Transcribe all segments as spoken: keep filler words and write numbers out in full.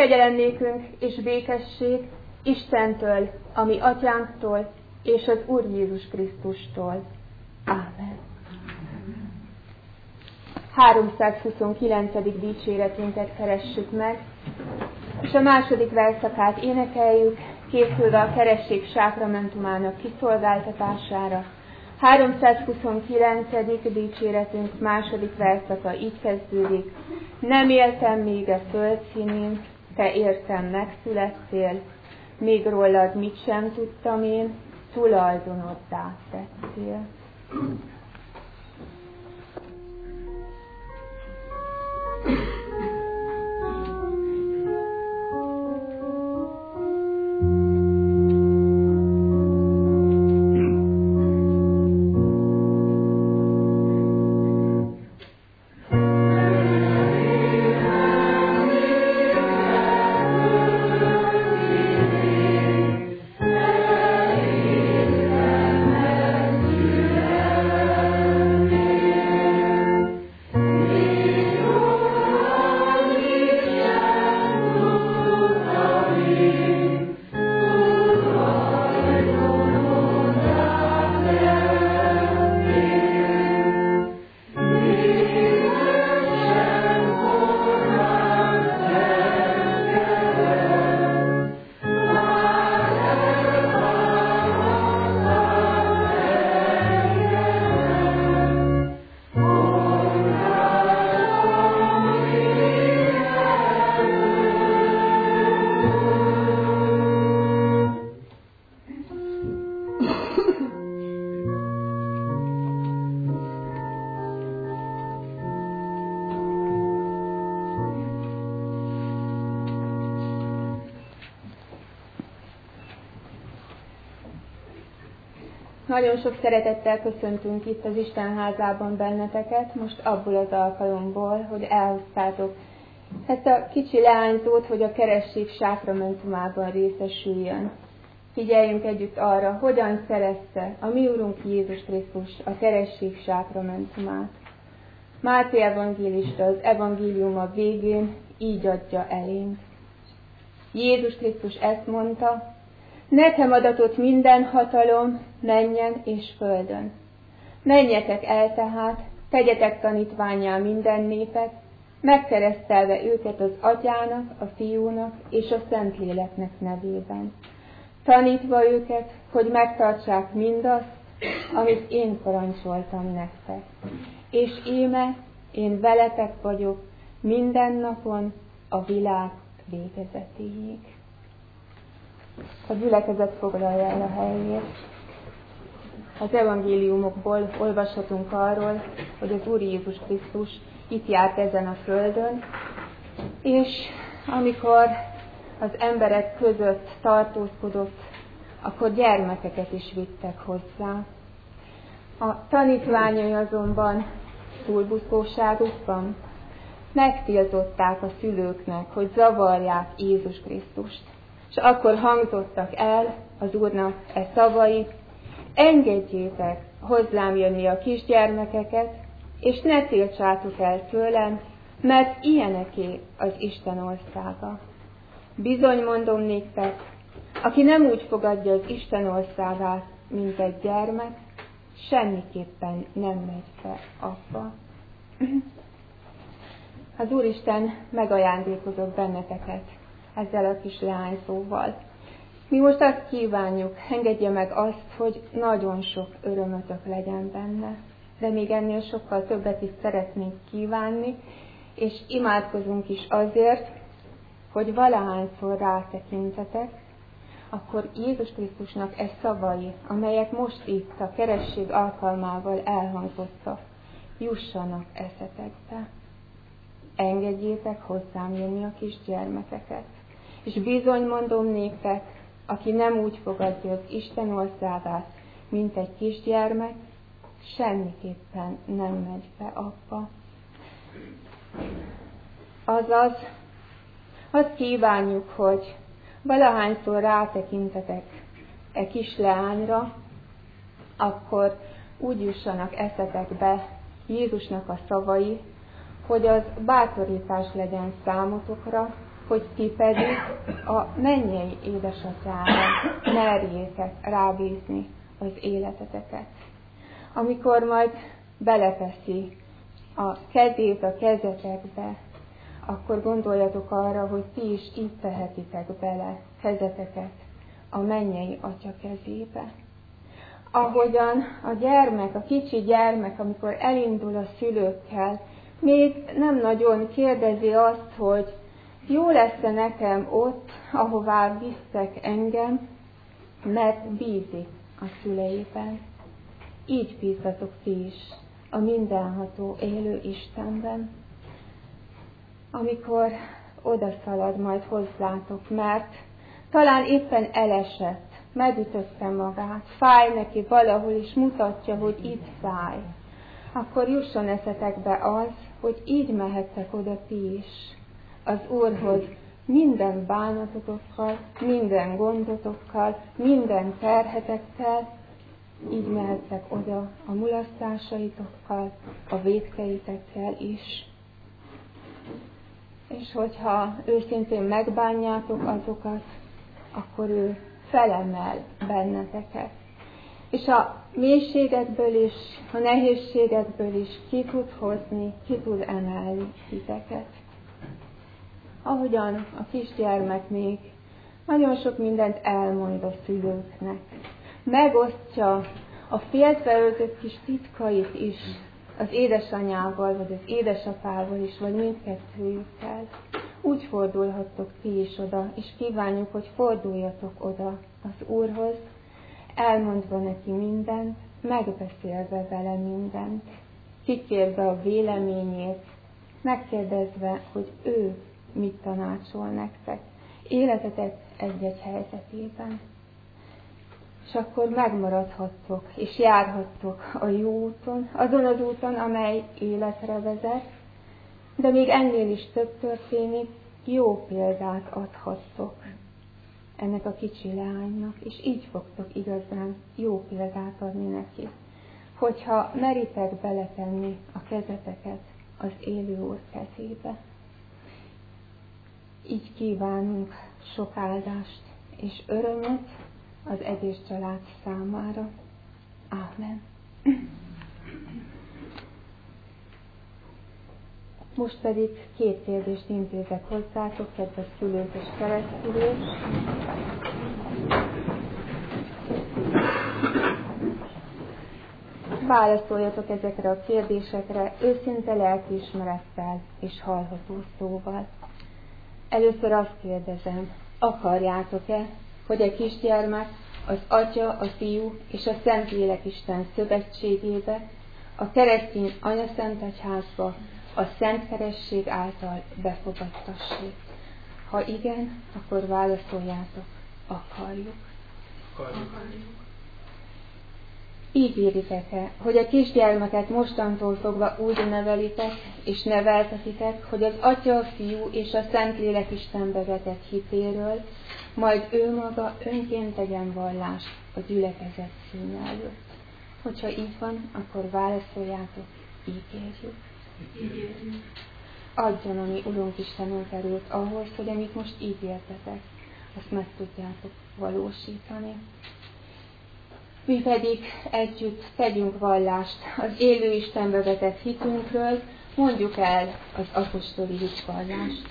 Kegyelem nékünk és békesség Istentől, a mi Atyánktól és az Úr Jézus Krisztustól. Ámen. háromszázhuszonkilencedik dicséretünket keressük meg, és a második verszakát énekeljük, készülve a keresség sákramentumának kiszolgáltatására. háromszázhuszonkilencedik dicséretünk második verszaka így kezdődik. Nem éltem még a föld színén, te értem megszülettél, még rólad mit sem tudtam én, tulajdonoddá tettél. Nagyon sok szeretettel köszöntünk itt az Isten házában benneteket, most abból az alkalomból, hogy elhoztátok ezt a kicsi leányzót, hogy a keresség sákramentumában részesüljön. Figyeljünk együtt arra, hogyan szerezte a mi Urunk Jézus Krisztus a keresség sákramentumát. Máté evangélista az evangéliuma végén így adja elénk. Jézus Krisztus ezt mondta: nekem adatott minden hatalom mennyen és földön. Menjetek el tehát, tegyetek tanítvánnyá minden népet, megkeresztelve őket az Atyának, a Fiúnak és a Szentléleknek nevében. Tanítva őket, hogy megtartsák mindazt, amit én parancsoltam nektek. És íme, én veletek vagyok minden napon a világ végezetéig. A gyülekezet foglalja el a helyét. Az evangéliumokból olvashatunk arról, hogy az Úr Jézus Krisztus itt járt ezen a földön, és amikor az emberek között tartózkodott, akkor gyermekeket is vittek hozzá. A tanítványai azonban túlbuszóságukban megtiltották a szülőknek, hogy zavarják Jézus Krisztust. És akkor hangzottak el az Úrnak e szavai: engedjétek hozzám jönni a kisgyermekeket, és ne tiltsátok el tőlem, mert ilyeneké az Isten országa. Bizony mondom néktek, aki nem úgy fogadja az Isten országát, mint egy gyermek, semmiképpen nem megy be abba. Az Úristen megajándékozott benneteket ezzel a kis leányzóval. Mi most azt kívánjuk, engedje meg azt, hogy nagyon sok örömötök legyen benne, de még ennél sokkal többet is szeretnénk kívánni, és imádkozunk is azért, hogy valahányszor rátekintetek, akkor Jézus Krisztusnak e szavai, amelyek most itt a keresség alkalmával elhangzottak, jussanak eszetekbe. Engedjétek hozzám jönni a kis gyermekeket. És bizony mondom néktek, aki nem úgy fogadja az Isten országát, mint egy kisgyermek, semmiképpen nem megy be abba. Azaz, azt kívánjuk, hogy valahányszor rátekintetek e kis leányra, akkor úgy jussanak eszetekbe Jézusnak a szavai, hogy az bátorítás legyen számotokra, hogy ti pedig a mennyei édesatyára merjétek rábízni az életeteket. Amikor majd beleteszi a kezét a kezetekbe, akkor gondoljatok arra, hogy ti is így tehetitek bele kezeteket a mennyei Atya kezébe. Ahogyan a gyermek, a kicsi gyermek, amikor elindul a szülőkkel, még nem nagyon kérdezi azt, hogy jó lesz-e nekem ott, ahová visztek engem, mert bízik a szüleiben. Így bízzatok ti is a mindenható élő Istenben. Amikor odaszalad majd hozzátok, mert talán éppen elesett, megütötte magát, fáj neki valahol, és mutatja, hogy itt fáj, akkor jusson eszetekbe az, hogy így mehettek oda ti is az Úrhoz minden bánatotokkal, minden gondotokkal, minden terhetekkel, így mehettek oda a mulasztásaitokkal, a vétkeitekkel is. És hogyha őszintén megbánjátok azokat, akkor ő felemel benneteket. És a mélységekből is, a nehézségekből is ki tud hozni, ki tud emelni titeket. Ahogyan a kisgyermek még nagyon sok mindent elmond a szülőknek. Megosztja a féltve öltött kis titkait is az édesanyával, vagy az édesapával is, vagy mindkettőjükkel. Úgy fordulhattok ti is oda, és kívánjuk, hogy forduljatok oda az Úrhoz, elmondva neki mindent, megbeszélve vele mindent, kikérve a véleményét, megkérdezve, hogy ő mit tanácsol nektek, életetek egy-egy helyzetében. És akkor megmaradhattok, és járhattok a jó úton, azon az úton, amely életre vezet, de még ennél is több történik, jó példát adhattok ennek a kicsi leánynak, és így fogtok igazán jó példát adni neki, hogyha meritek beletenni a kezeteket az élő Úr kezébe. Így kívánunk sok áldást és örömöt az egész család számára. Ámen. Most pedig két kérdést intézek hozzátok, kedves szülők és keresztülők. Válaszoljatok ezekre a kérdésekre őszinte lelkiismerettel és hallható szóval. Először azt kérdezem, akarjátok-e, hogy a kisgyermek az Atya, a Fiú és a Szentlélek Isten szövetségébe, a keresztény anyaszentegyházba, a Szent Keresség által befogadtassék? Ha igen, akkor válaszoljátok, akarjuk. Akarjuk. Így éritek-e, hogy a kisgyermeket mostantól fogva úgy nevelitek és neveltetitek, hogy az Atya, a Fiú és a Szentlélek Istenbe vetett hitéről, majd ő maga önként tegyen vallást a gyülekezet színe előtt. Hogyha így van, akkor válaszoljátok, ígérjük. Ígérjük. Adjon a mi Urunk Istenünk erőt ahhoz, hogy amit most ígértetek, azt meg tudjátok valósítani. Mi pedig együtt tegyünk vallást az élő Istenbe vetett hitünkről, mondjuk el az apostoli hitvallást.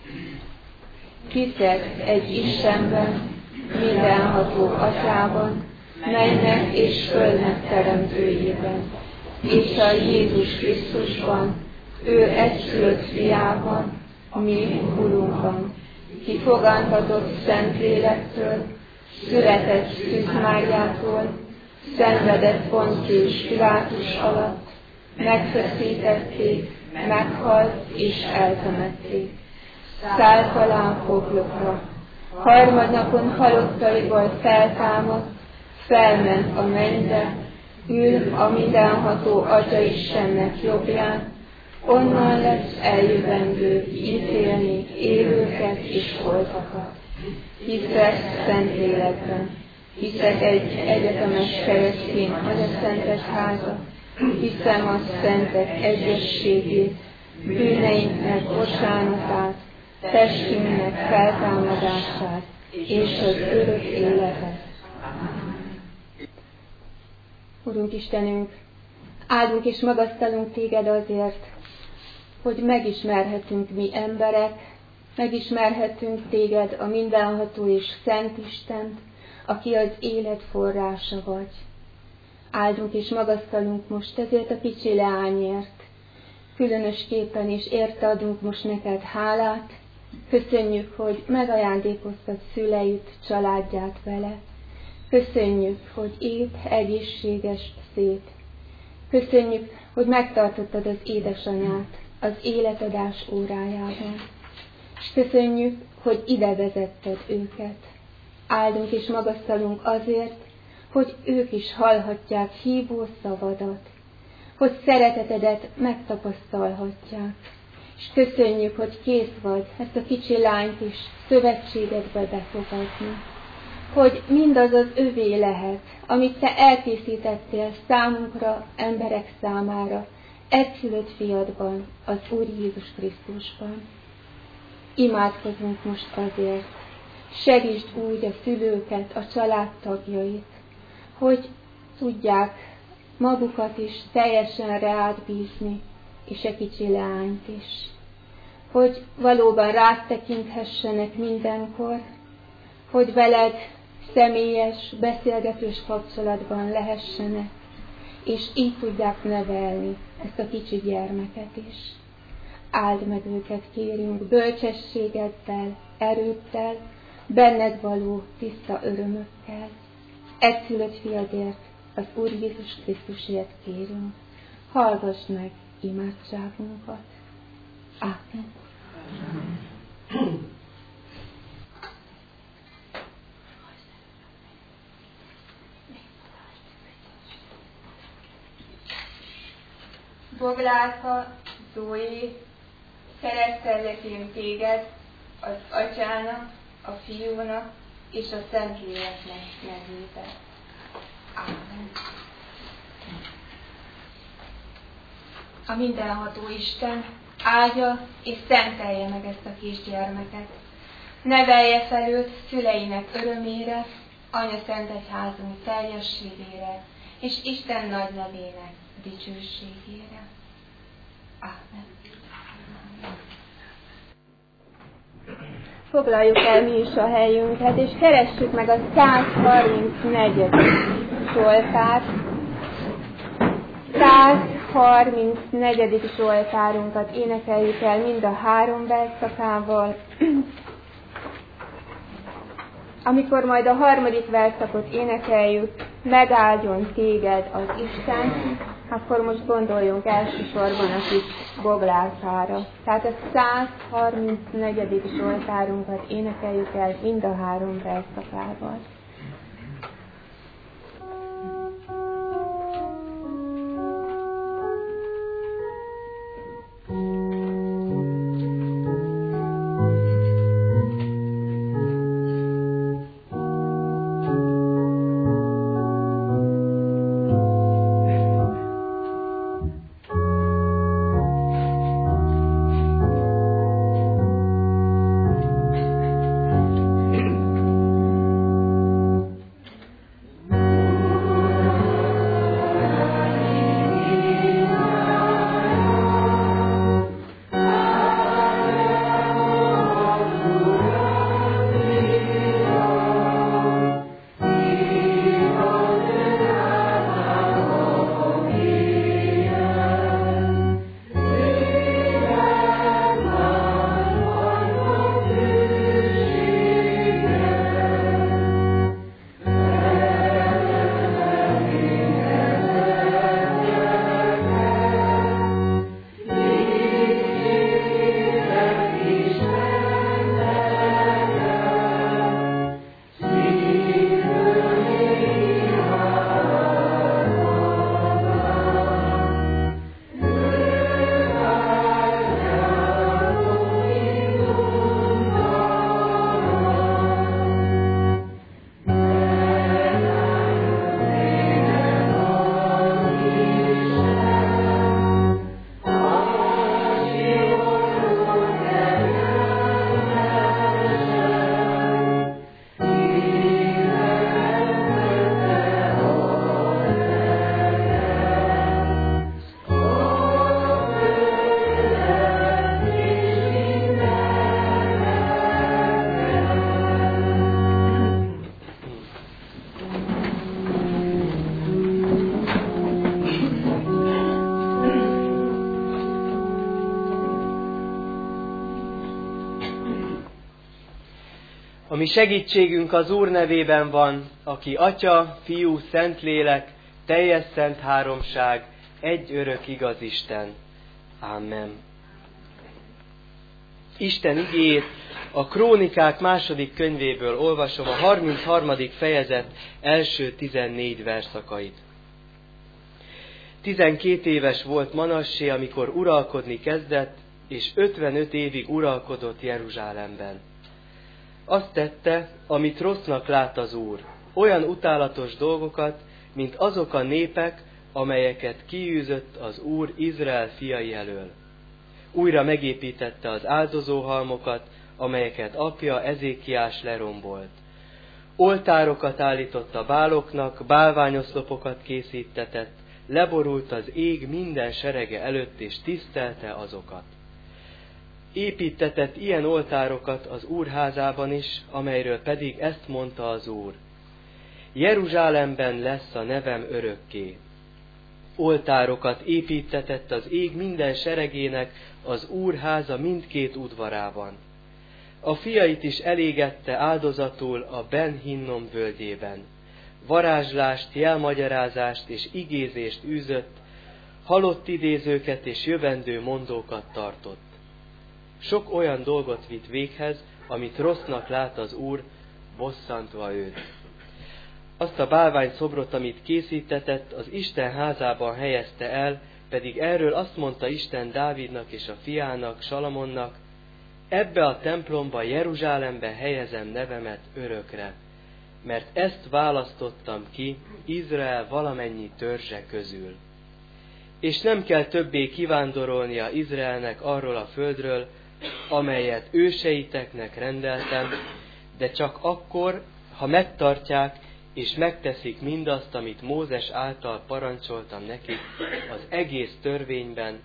Hiszek egy Istenben, mindenható Atyában, mennek és földnek teremtőjében, és a Jézus Krisztusban, ő egyszülött fiában, mi Urunkban, ki fogantatott Szentlélektől, született Szűz Máriától, szenvedett Poncius Pilátus alatt, megfeszítették, meghalt és eltemették. Szállt alá poklokra, harmadnapon halottaiból feltámadt, felment a mennybe, ül a mindenható Atya Istennek jobbján, onnan lesz eljövendő ítélni élőket és holtakat. Hiszek Szentlélekben, hiszek egy egyetemes keresztény anyaszentegyházat, hiszem a szentek egyességét, bűneinknek bocsánatát, testünknek feltámadását és az örök életet. Urunk Istenünk, áldunk és magasztalunk Téged azért, hogy megismerhetünk mi emberek, megismerhetünk Téged, a mindenható és szent Istent, aki az élet forrása vagy. Áldunk és magasztalunk most ezért a kicsi leányért, különösképpen is érte adunk most neked hálát. Köszönjük, hogy megajándékoztad szüleit, családját vele. Köszönjük, hogy épp egészséges, szép. Köszönjük, hogy megtartottad az édesanyát az életadás órájában. Köszönjük, hogy ide vezetted őket. Áldunk és magasztalunk azért, hogy ők is hallhatják hívó szavadat, hogy szeretetedet megtapasztalhatják. És köszönjük, hogy kész vagy ezt a kicsi lányt is szövetségedbe befogadni, hogy mindaz az övé lehet, amit te elkészítettél számunkra, emberek számára, egyszülött fiadban, az Úr Jézus Krisztusban. Imádkozunk most azért, segítsd úgy a szülőket, a családtagjait, hogy tudják magukat is teljesen rád bízni, és a kicsi leányt is. Hogy valóban rád tekinthessenek mindenkor, hogy veled személyes, beszélgetős kapcsolatban lehessenek, és így tudják nevelni ezt a kicsi gyermeket is. Áld meg őket, kérünk, bölcsességeddel, erőddel, benned való tiszta örömökkel. Egyszülött fiadért, az Úr Jézus Krisztusért kérünk. Hallgass meg imádságunkat. Ámen. Boglárka, Zoé, keresztellek téged az Atyának, a Fiúnak és a Szentléleknek nevében. Ámen. A mindenható Isten áldja és szentelje meg ezt a kisgyermeket. Nevelje fel őt szüleinek örömére, Anya Szent Egyházunk teljességére, és Isten nagy nevének dicsőségére. Ámen. Foglaljuk el mi is a helyünket, és keressük meg a száz harmincnegyedik Zsoltárt. száz harmincnegyedik Zsoltárunkat énekeljük el mind a három versszakával. Amikor majd a harmadik versszakot énekeljük, megáldjon téged az Isten, akkor most gondoljunk elsősorban a kis boglárkára. Tehát a száz harmincnegyedik Zsoltárunkat énekeljük el mind a három versszakával. A mi segítségünk az Úr nevében van, aki Atya, Fiú, Szentlélek, teljes szent háromság, egy örök igaz Isten. Amen. Isten igéjét a Krónikák második könyvéből olvasom, a harmincharmadik fejezet első tizennégy verszakait. Tizenkét éves volt Manassé, amikor uralkodni kezdett, és ötvenöt évig uralkodott Jeruzsálemben. Azt tette, amit rossznak lát az Úr, olyan utálatos dolgokat, mint azok a népek, amelyeket kiűzött az Úr Izrael fiai elől. Újra megépítette az áldozóhalmokat, amelyeket apja Ezékiás lerombolt. Oltárokat állított a báloknak, bálványoszlopokat készítetett, leborult az ég minden serege előtt, és tisztelte azokat. Építtetett ilyen oltárokat az Úr házában is, amelyről pedig ezt mondta az Úr: Jeruzsálemben lesz a nevem örökké. Oltárokat építtetett az ég minden seregének az Úr háza mindkét udvarában. A fiait is elégette áldozatul a Ben Hinnom völgyében. Varázslást, jelmagyarázást és igézést űzött, halott idézőket és jövendő mondókat tartott. Sok olyan dolgot vitt véghez, amit rossznak lát az Úr, bosszantva őt. Azt a bálvány szobrot, amit készítetett, az Isten házában helyezte el, pedig erről azt mondta Isten Dávidnak és a fiának, Salamonnak: ebbe a templomba, Jeruzsálembe helyezem nevemet örökre, mert ezt választottam ki Izrael valamennyi törzse közül. És nem kell többé kivándorolnia Izraelnek arról a földről, amelyet őseiteknek rendeltem, de csak akkor, ha megtartják és megteszik mindazt, amit Mózes által parancsoltam nekik az egész törvényben,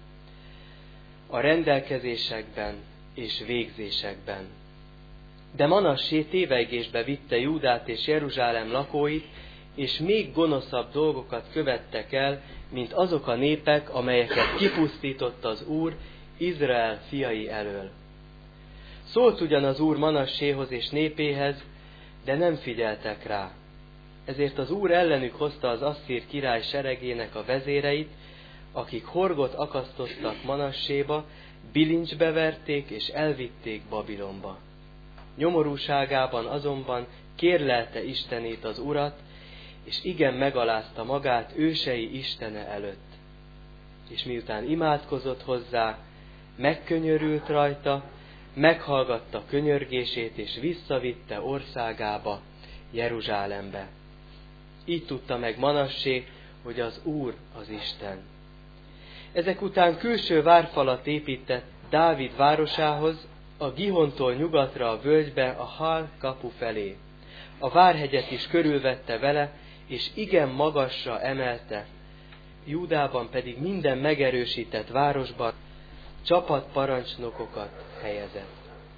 a rendelkezésekben és végzésekben. De Manassé tévegésbe vitte Júdát és Jeruzsálem lakóit, és még gonoszabb dolgokat követtek el, mint azok a népek, amelyeket kipusztított az Úr Izrael fiai elől. Szólt ugyan az Úr Manasséhoz és népéhez, de nem figyeltek rá. Ezért az Úr ellenük hozta az asszír király seregének a vezéreit, akik horgot akasztottak Manasséba, bilincsbe verték és elvitték Babilonba. Nyomorúságában azonban kérlelte Istenét, az Urat, és igen megalázta magát ősei Istene előtt. És miután imádkozott hozzá, megkönyörült rajta, meghallgatta könyörgését, és visszavitte országába, Jeruzsálembe. Így tudta meg Manassé, hogy az Úr az Isten. Ezek után külső várfalat épített Dávid városához, a Gihontól nyugatra a völgybe, a Hal kapu felé. A várhegyet is körülvette vele, és igen magasra emelte. Júdában pedig minden megerősített városban csapatparancsnokokat helyezett.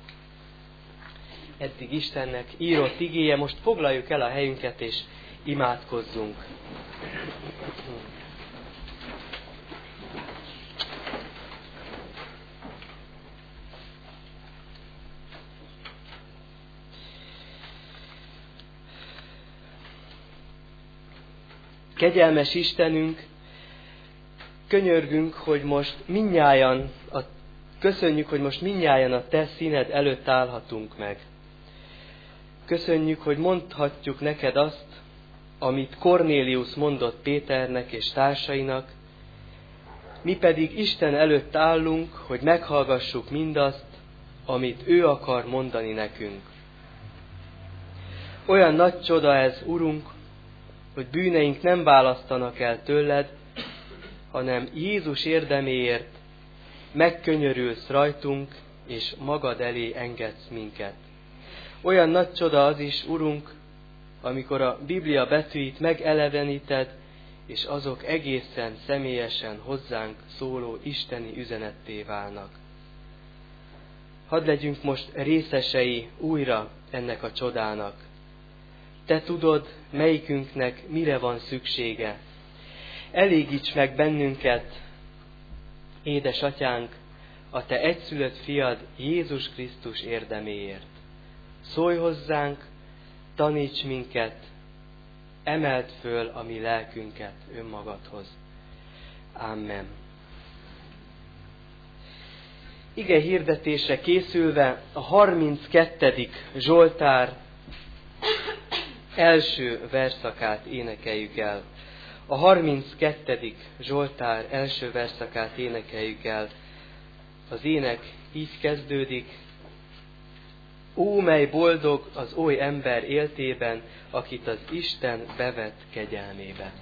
Eddig Istennek írott igéje, most foglaljuk el a helyünket és imádkozzunk. Kegyelmes Istenünk, könyörgünk, hogy most mindnyájan, a, köszönjük, hogy most mindnyájan a Te színed előtt állhatunk meg. Köszönjük, hogy mondhatjuk neked azt, amit Kornélius mondott Péternek és társainak, mi pedig Isten előtt állunk, hogy meghallgassuk mindazt, amit ő akar mondani nekünk. Olyan nagy csoda ez, Urunk, hogy bűneink nem választanak el tőled, hanem Jézus érdeméért megkönyörülsz rajtunk, és magad elé engedsz minket. Olyan nagy csoda az is, Urunk, amikor a Biblia betűit megeleveníted, és azok egészen személyesen hozzánk szóló isteni üzenetté válnak. Hadd legyünk most részesei újra ennek a csodának. Te tudod, melyikünknek mire van szüksége. Elégíts meg bennünket, édesatyánk, a Te egyszülött fiad Jézus Krisztus érdeméért. Szólj hozzánk, taníts minket, emeld föl a mi lelkünket önmagadhoz. Amen. Ige hirdetésre készülve a harminckettedik Zsoltár első verszakát énekeljük el. A harminckettedik Zsoltár első verszakát énekeljük el. Az ének így kezdődik. Ó, mely boldog az oly ember éltében, akit az Isten bevett kegyelmébe.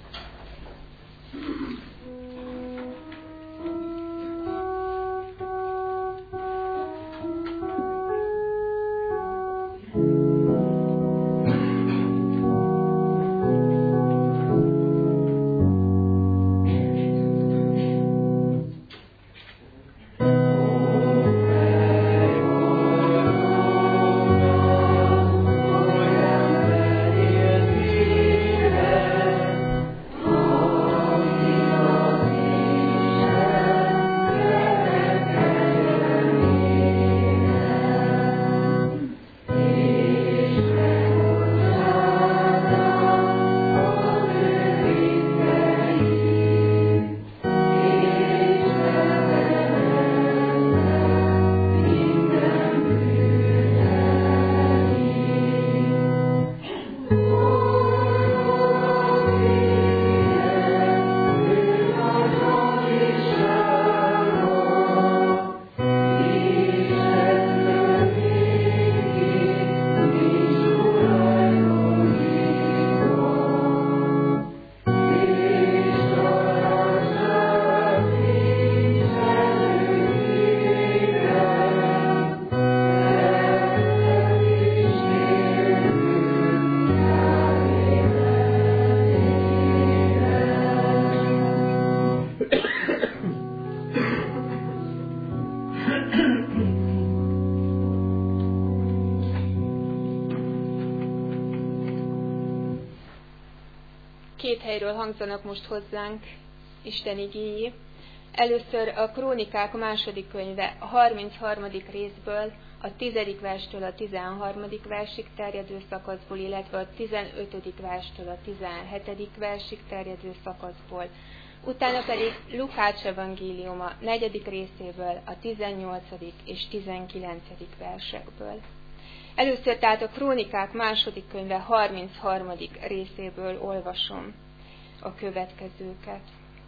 Két helyről hangzanak most hozzánk Isten igéi. Először a Krónikák második könyve, a harmincharmadik részből, a tizedik verstől a tizenharmadik versig terjedő szakaszból, illetve a tizenötödik verstől a tizenhetedik versig terjedő szakaszból. Utána pedig Lukács evangéliuma negyedik részéből, a tizennyolcadik és tizenkilencedik versekből. Először tehát a Krónikák második könyve harmincharmadik részéből olvasom a következőket.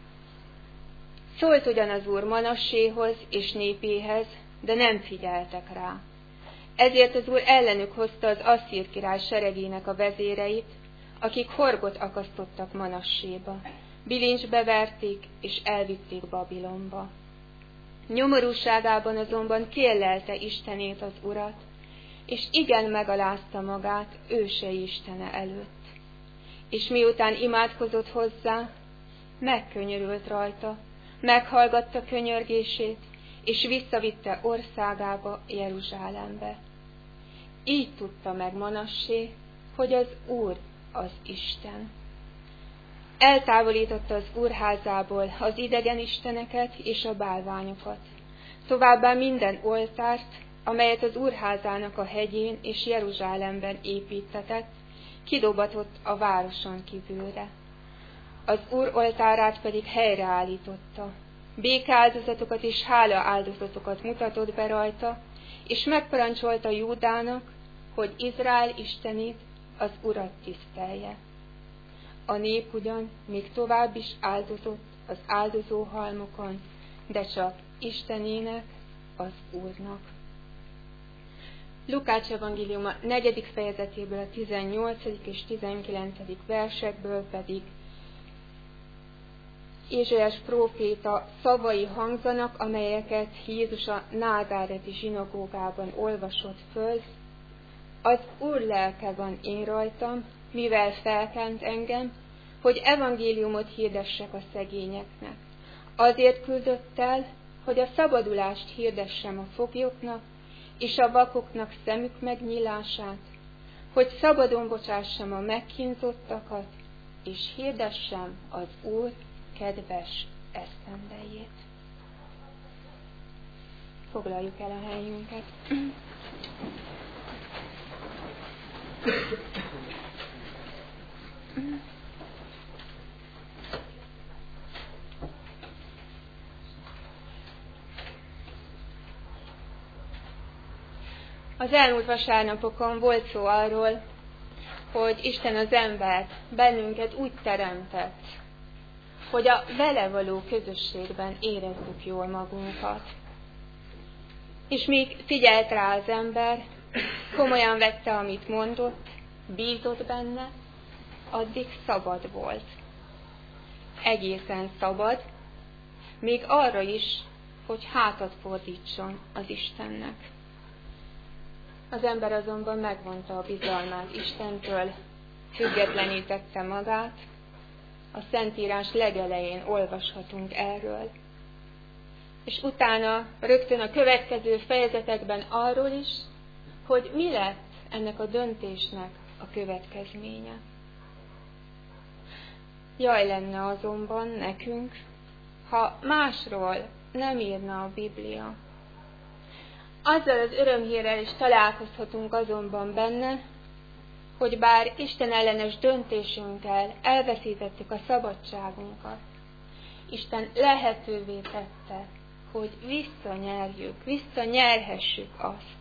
Szólt ugyan az Úr Manasséhoz és népéhez, de nem figyeltek rá. Ezért az Úr ellenük hozta az Asszír király seregének a vezéreit, akik horgot akasztottak Manasséba, bilincsbe verték és elvitték Babilonba. Nyomorúságában azonban kérlelte Istenét, az Urat, és igen megalázta magát ősei Istene előtt. És miután imádkozott hozzá, megkönyörült rajta, meghallgatta könyörgését, és visszavitte országába, Jeruzsálembe. Így tudta meg Manassé, hogy az Úr az Isten. Eltávolította az úrházából az idegen isteneket és a bálványokat, továbbá minden oltárt, amelyet az úrházának a hegyén és Jeruzsálemben építtetett, kidobatott a városon kívülre. Az Úr oltárát pedig helyreállította, békeáldozatokat és hálaáldozatokat mutatott be rajta, és megparancsolta Júdának, hogy Izrael istenét, az Urat tisztelje. A nép ugyan még tovább is áldozott az áldozóhalmokon, de csak Istenének, az Úrnak. Lukács evangéliuma negyedik fejezetéből a tizennyolcadik és tizenkilencedik versekből pedig Ézsaiás próféta szavai hangzanak, amelyeket Jézus a názáreti zsinagógában olvasott föl. Az Úr lelke van én rajtam, mivel felkent engem, hogy evangéliumot hirdessek a szegényeknek. Azért küldött el, hogy a szabadulást hirdessem a foglyoknak, és a vakoknak szemük megnyílását, hogy szabadon bocsássam a megkínzottakat, és hirdessem az Úr kedves esztendejét. Foglaljuk el a helyünket. Az elmúlt vasárnapokon volt szó arról, hogy Isten az embert, bennünket úgy teremtett, hogy a vele való közösségben érezzük jól magunkat. És míg figyelt rá az ember, komolyan vette, amit mondott, bízott benne, addig szabad volt. Egészen szabad, még arra is, hogy hátat fordítson az Istennek. Az ember azonban megvonta a bizalmát Istentől, függetlenítette magát. A Szentírás legelején olvashatunk erről. És utána rögtön a következő fejezetekben arról is, hogy mi lett ennek a döntésnek a következménye. Jaj lenne azonban nekünk, ha másról nem írna a Biblia. Azzal az örömhírrel is találkozhatunk azonban benne, hogy bár Isten ellenes döntésünkkel elveszítettük a szabadságunkat, Isten lehetővé tette, hogy visszanyerjük, visszanyerhessük azt.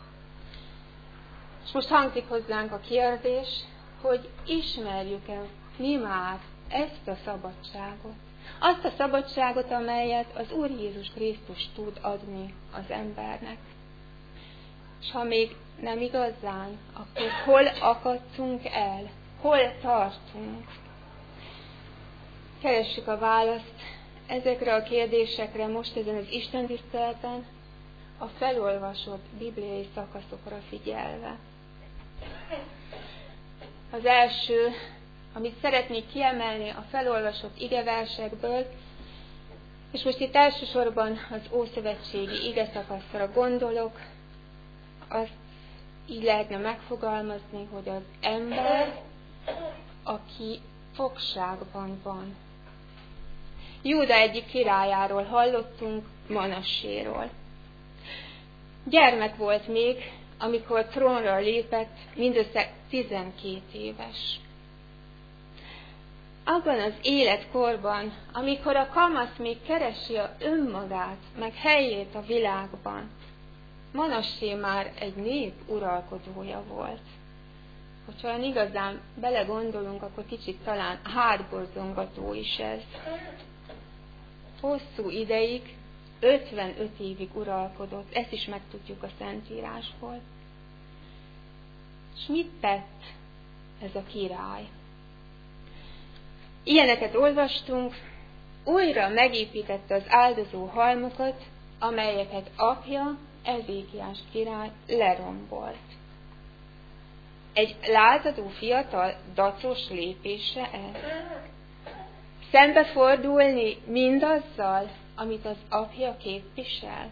És most hangzik hozzánk a kérdés, hogy ismerjük-e mi már ezt a szabadságot. Azt a szabadságot, amelyet az Úr Jézus Krisztus tud adni az embernek. És ha még nem igazán, akkor hol akadtunk el? Hol tartunk? Keressük a választ ezekre a kérdésekre most ezen az istentiszteleten, a felolvasott bibliai szakaszokra figyelve. Az első, amit szeretnék kiemelni a felolvasott igeversekből, és most itt elsősorban az ószövetségi igeszakaszra gondolok, azt így lehetne megfogalmazni, hogy az ember, aki fogságban van. Júda egyik királyáról hallottunk, Manasséról. Gyermek volt még, amikor trónra lépett, mindössze tizenkét éves. Abban az életkorban, amikor a kamasz még keresi a önmagát, meg helyét a világban, Manassé már egy nép uralkodója volt. Hogyha olyan igazán belegondolunk, akkor kicsit talán hátborzongató is ez. Hosszú ideig, ötvenöt évig uralkodott, ezt is megtudjuk a Szentírásból. És mit tett ez a király? Ilyeneket olvastunk, újra megépítette az áldozó halmokat, amelyeket apja, Ezékiás király lerombolt. Egy lázadó fiatal dacos lépése ez? Szembefordulni mindazzal, amit az apja képvisel?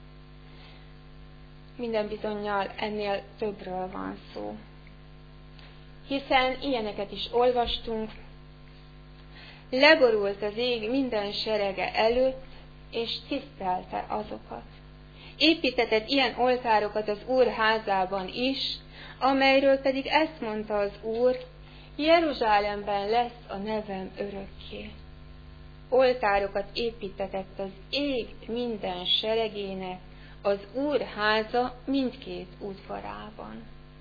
Minden bizonnyal ennél többről van szó. Hiszen ilyeneket is olvastunk, leborult az ég minden serege előtt, és tisztelte azokat. Építetett ilyen oltárokat az Úr házában is, amelyről pedig ezt mondta az Úr, Jeruzsálemben lesz a nevem örökké. Oltárokat építetett az ég minden seregének, az Úr háza mindkét udvarában.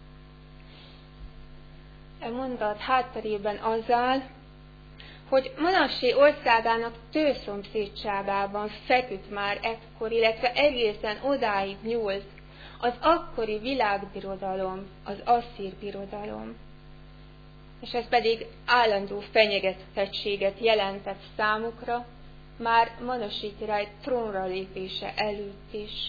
E mondat hátterében az áll, hogy Manassé országának tőszomszédságában feküdt már ekkor, illetve egészen odáig nyúlt az akkori világbirodalom, az asszír birodalom. És ez pedig állandó fenyegetettséget jelentett számukra, már Manassé király trónra lépése előtt is.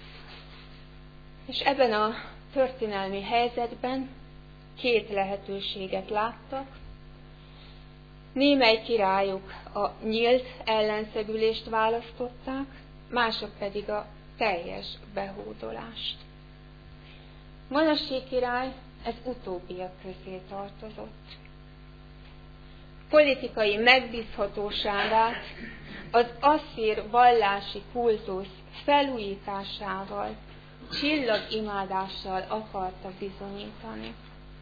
És ebben a történelmi helyzetben két lehetőséget láttak. Némely királyok a nyílt ellenszegülést választották, mások pedig a teljes behódolást. Manassé király ez utóbbiak közé tartozott. Politikai megbízhatóságát az asszír vallási kultusz felújításával, csillagimádással akarta bizonyítani.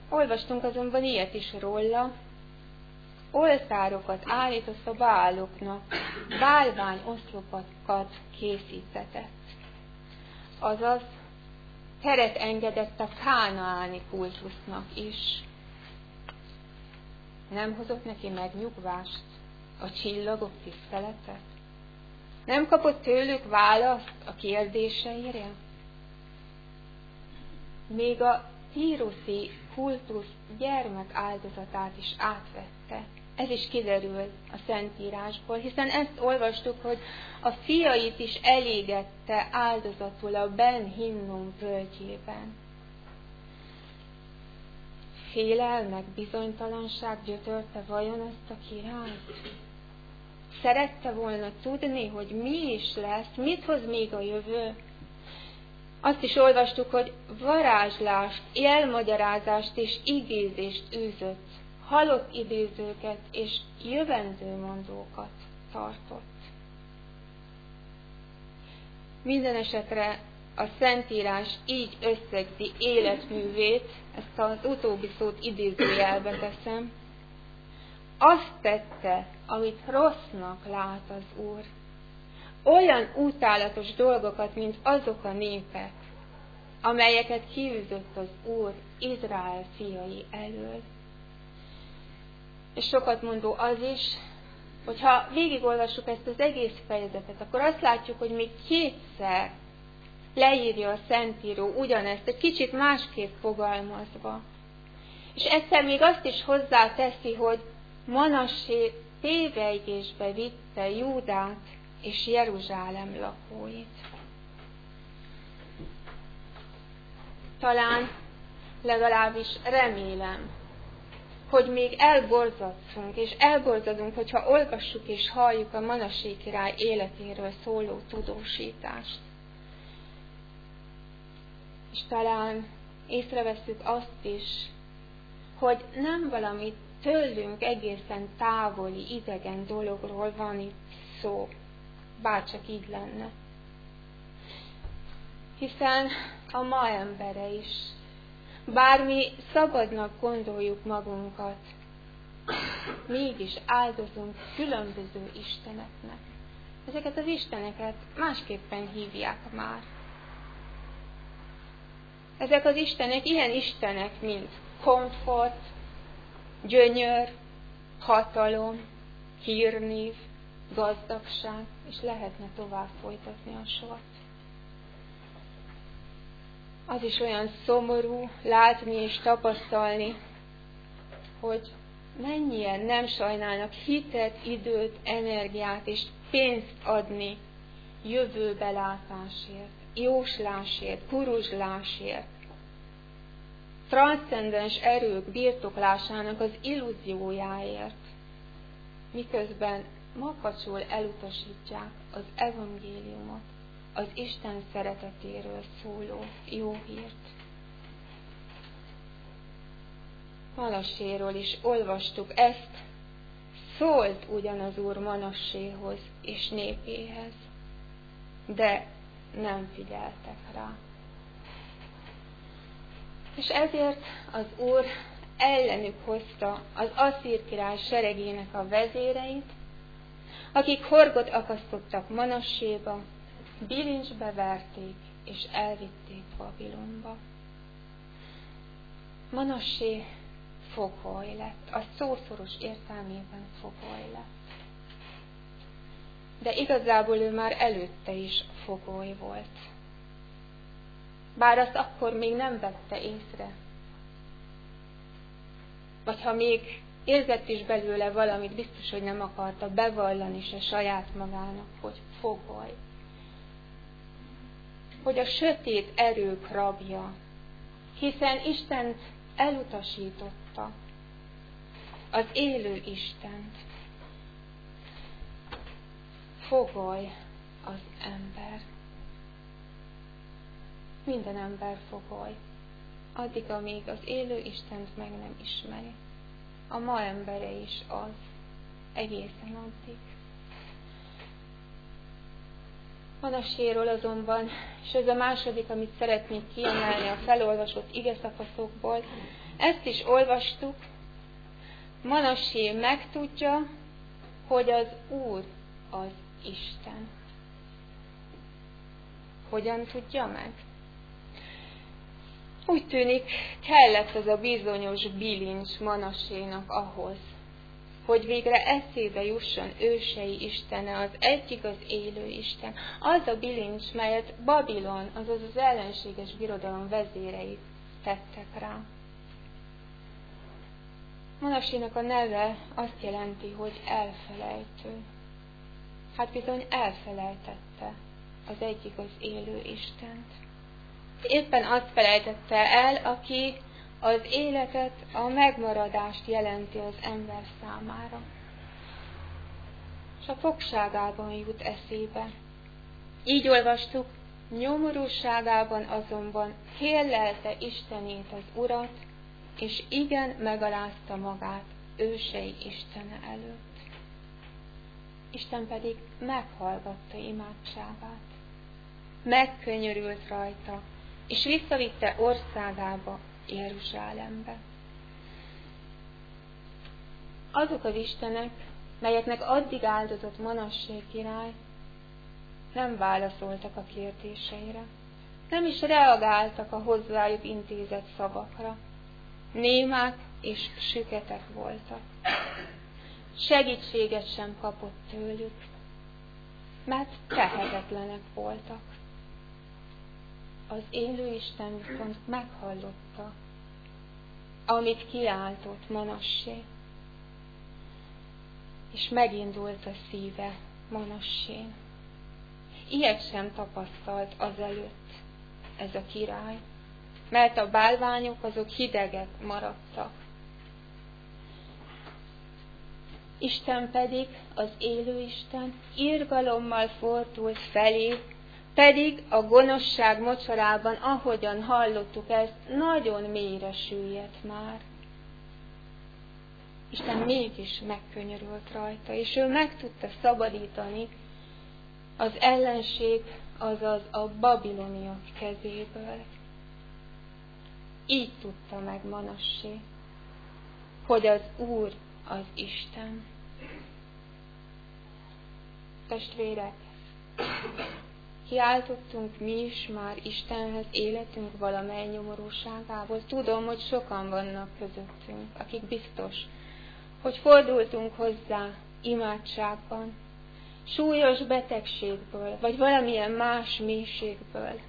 Olvastunk azonban ilyet is róla, oltárokat állított a báloknak, bálvány oszlopokat készítetett. Azaz, teret engedett a kánaáni kultusznak is. Nem hozott neki megnyugvást a csillagok tisztelete? Nem kapott tőlük választ a kérdéseire? Még a tíruszi kultusz gyermek áldozatát is átvette. Ez is kiderül a Szentírásból, hiszen ezt olvastuk, hogy a fiait is elégette áldozatul a Ben Hinnom völgyében. Félelmek, bizonytalanság gyötörte vajon ezt a királyt? Szerette volna tudni, hogy mi is lesz, mit hoz még a jövő? Azt is olvastuk, hogy varázslást, jelmagyarázást és igézést űzött, halott idézőket és jövendőmondókat tartott. Minden esetre a Szentírás így összegzi életművét, ezt az utóbbi szót idézőjelbe teszem, azt tette, amit rossznak lát az Úr. Olyan utálatos dolgokat, mint azok a népek, amelyeket kiűzött az Úr Izrael fiai elől. És sokat mondó az is, hogyha végigolvassuk ezt az egész fejezetet, akkor azt látjuk, hogy még kétszer leírja a Szentíró ugyanezt, egy kicsit másképp fogalmazva. És egyszer még azt is hozzáteszi, hogy Manassé tévejgésbe vitte Júdát és Jeruzsálem lakóit. Talán, legalábbis remélem, hogy még elborzadszunk, és elborzadunk, hogyha olvassuk és halljuk a Manassé király életéről szóló tudósítást. És talán észrevesszük azt is, hogy nem valami tőlünk egészen távoli, idegen dologról van itt szó, bárcsak így lenne. Hiszen a ma embere is, bármi szabadnak gondoljuk magunkat, mégis áldozunk különböző isteneknek. Ezeket az isteneket másképpen hívják már. Ezek az istenek ilyen istenek, mint komfort, gyönyör, hatalom, hírnév, gazdagság, és lehetne tovább folytatni a sort. Az is olyan szomorú látni és tapasztalni, hogy mennyien nem sajnálnak hitet, időt, energiát és pénzt adni jövőbelátásért, jóslásért, kuruzslásért, transzcendens erők birtoklásának az illúziójáért, miközben makacsul elutasítják az evangéliumot, az Isten szeretetéről szóló jó hírt. Manasséról is olvastuk ezt, szólt ugyan az Úr Manasséhoz és népéhez, de nem figyeltek rá. És ezért az Úr ellenük hozta az asszír király seregének a vezéreit, akik horgot akasztottak Manasséba, bilincsbe verték és elvitték Babilonba. Manassé fogoly lett, a szószoros értelmében fogoly lett. De igazából ő már előtte is fogoly volt. Bár azt akkor még nem vette észre. Vagy ha még érzett is belőle valamit, biztos, hogy nem akarta bevallani se saját magának, hogy fogoly. Hogy a sötét erők rabja, hiszen Istent elutasította, az élő Istent. Fogoly az ember. Minden ember fogoly, addig, amíg az élő Istent meg nem ismeri. A ma embere is az, egészen addig. Manasséról azonban, és ez a második, amit szeretnék kiemelni a felolvasott igeszakaszokból, Ezt is olvastuk, Manassé megtudja, hogy az Úr az Isten. Hogyan tudja meg? Úgy tűnik, kellett az a bizonyos bilincs Manassénak ahhoz, hogy végre eszébe jusson ősei istene, az egyik az élő Isten. Az a bilincs, melyet Babilon, azaz az ellenséges birodalom vezérei tettek rá. Manassénak a neve azt jelenti, hogy elfelejtő. Hát bizony elfelejtette az egyik az élő Istent. Éppen azt felejtette el, aki az életet, a megmaradást jelenti az ember számára. És a fogságában jut eszébe. Így olvastuk, nyomorúságában azonban kérlelte Istenét az Urat, és igen megalázta magát ősei Istene előtt. Isten pedig meghallgatta imádságát. Megkönyörült rajta, és visszavitte országába, Jeruzsálembe. Azok az istenek, melyeknek addig áldozott Manassé király, nem válaszoltak a kérdéseire, nem is reagáltak a hozzájuk intézett szavakra. Némák és süketek voltak. Segítséget sem kapott tőlük, mert tehetetlenek voltak. Az élő Isten viszont meghallotta, amit kiáltott Manassé, és megindult a szíve Manassén. Ilyet sem tapasztalt azelőtt ez a király, mert a bálványok azok hidegek maradtak. Isten pedig, az élő Isten, irgalommal fordult felé, pedig a gonoszság mocsorában, ahogyan hallottuk ezt, nagyon mélyre süllyedt már. Isten mégis megkönyörült rajta, és ő meg tudta szabadítani az ellenség, azaz a babiloniak kezéből. Így tudta meg Manassé, hogy az Úr az Isten. Testvérek, kiáltottunk mi is már Istenhez életünk valamely nyomorúságából. Tudom, hogy sokan vannak közöttünk, akik biztos, hogy fordultunk hozzá imádságban, súlyos betegségből, vagy valamilyen más mélységből,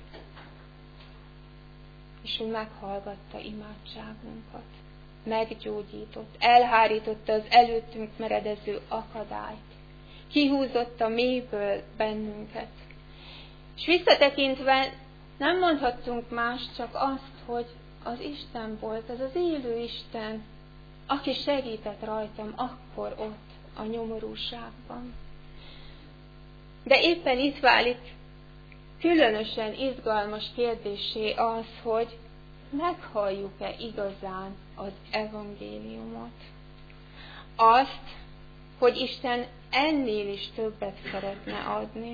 és ő meghallgatta imádságunkat, meggyógyított, elhárította az előttünk meredező akadályt, kihúzott a mélyből bennünket. És visszatekintve nem mondhattunk más, csak azt, hogy az Isten volt, az az élő Isten, aki segített rajtam akkor ott a nyomorúságban. De éppen itt válik különösen izgalmas kérdéssé az, hogy meghalljuk-e igazán az evangéliumot. Azt, hogy Isten ennél is többet szeretne adni.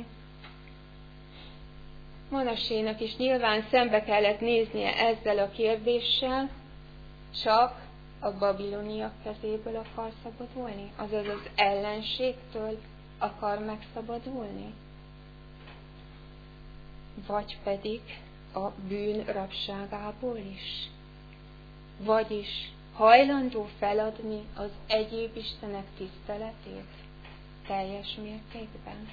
Manassénak is nyilván szembe kellett néznie ezzel a kérdéssel, csak a babiloniak kezéből akar szabadulni, azaz az ellenségtől akar megszabadulni. Vagy pedig a bűn rabságából is. Vagyis hajlandó feladni az egyéb istenek tiszteletét teljes mértékben.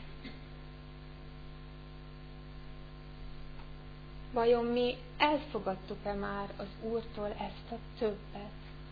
Vajon mi elfogadtuk-e már az Úrtól ezt a többet?